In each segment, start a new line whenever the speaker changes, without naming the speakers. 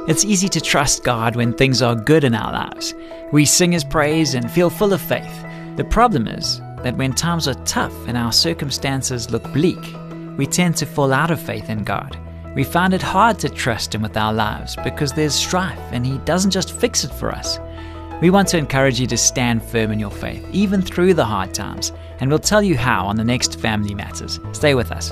It's easy to trust God when things are good in our lives. We sing His praise and feel full of faith. The problem is that when times are tough and our circumstances look bleak, we tend to fall out of faith in God. We find it hard to trust Him with our lives because there's strife and He doesn't just fix it for us. We want to encourage you to stand firm in your faith, even through the hard times, and we'll tell you how on the next Family Matters. Stay with us.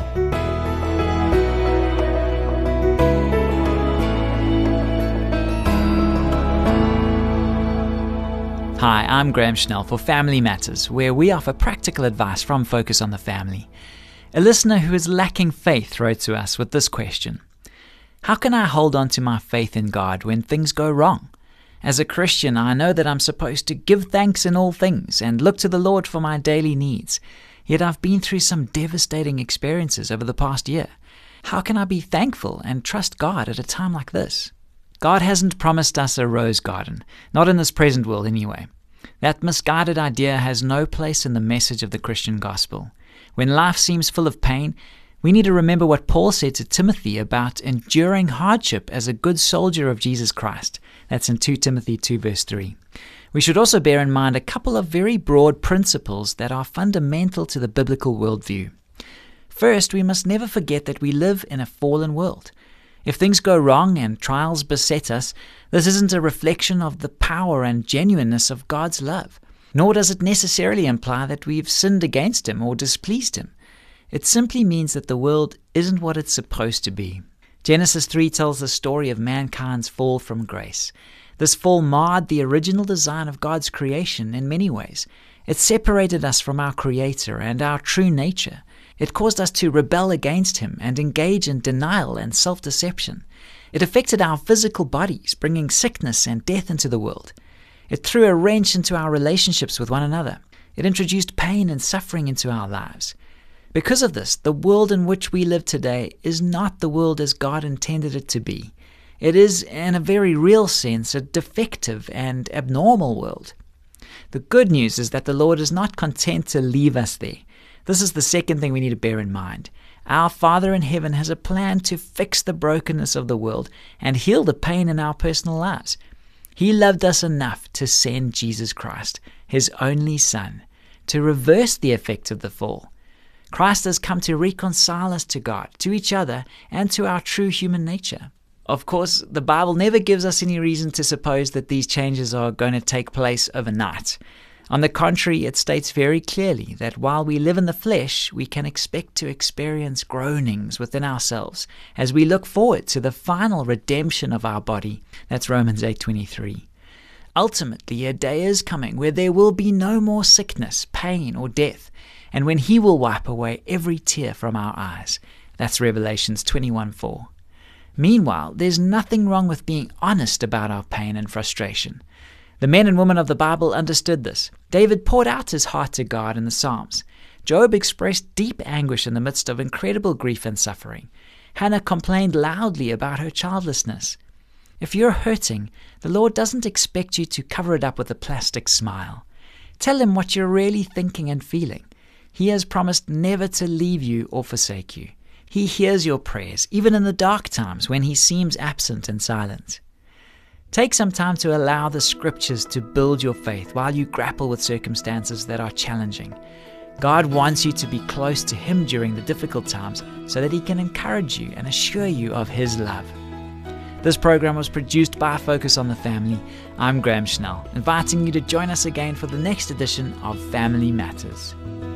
Hi, I'm Graham Schnell for Family Matters, where we offer practical advice from Focus on the Family. A listener who is lacking faith wrote to us with this question: how can I hold on to my faith in God when things go wrong? As a Christian, I know that I'm supposed to give thanks in all things and look to the Lord for my daily needs. Yet I've been through some devastating experiences over the past year. How can I be thankful and trust God at a time like this? God hasn't promised us a rose garden, not in this present world anyway. That misguided idea has no place in the message of the Christian gospel. When life seems full of pain, we need to remember what Paul said to Timothy about enduring hardship as a good soldier of Jesus Christ. That's in 2 Timothy 2 verse 3. We should also bear in mind a couple of very broad principles that are fundamental to the biblical worldview. First, we must never forget that we live in a fallen world. If things go wrong and trials beset us, this isn't a reflection of the power and genuineness of God's love, nor does it necessarily imply that we've sinned against Him or displeased Him. It simply means that the world isn't what it's supposed to be. Genesis 3 tells the story of mankind's fall from grace. This fall marred the original design of God's creation in many ways. It separated us from our Creator and our true nature. It caused us to rebel against Him and engage in denial and self-deception. It affected our physical bodies, bringing sickness and death into the world. It threw a wrench into our relationships with one another. It introduced pain and suffering into our lives. Because of this, the world in which we live today is not the world as God intended it to be. It is, in a very real sense, a defective and abnormal world. The good news is that the Lord is not content to leave us there. This is the second thing we need to bear in mind. Our Father in heaven has a plan to fix the brokenness of the world and heal the pain in our personal lives. He loved us enough to send Jesus Christ, His only Son, to reverse the effect of the fall. Christ has come to reconcile us to God, to each other, and to our true human nature. Of course, the Bible never gives us any reason to suppose that these changes are going to take place overnight. On the contrary, it states very clearly that while we live in the flesh, we can expect to experience groanings within ourselves as we look forward to the final redemption of our body. That's Romans 8:23. Ultimately, a day is coming where there will be no more sickness, pain, or death, and when He will wipe away every tear from our eyes. That's Revelations 21:4. Meanwhile, there's nothing wrong with being honest about our pain and frustration. The men and women of the Bible understood this. David poured out his heart to God in the Psalms. Job expressed deep anguish in the midst of incredible grief and suffering. Hannah complained loudly about her childlessness. If you're hurting, the Lord doesn't expect you to cover it up with a plastic smile. Tell Him what you're really thinking and feeling. He has promised never to leave you or forsake you. He hears your prayers, even in the dark times when He seems absent and silent. Take some time to allow the Scriptures to build your faith while you grapple with circumstances that are challenging. God wants you to be close to Him during the difficult times so that He can encourage you and assure you of His love. This program was produced by Focus on the Family. I'm Graham Schnell, inviting you to join us again for the next edition of Family Matters.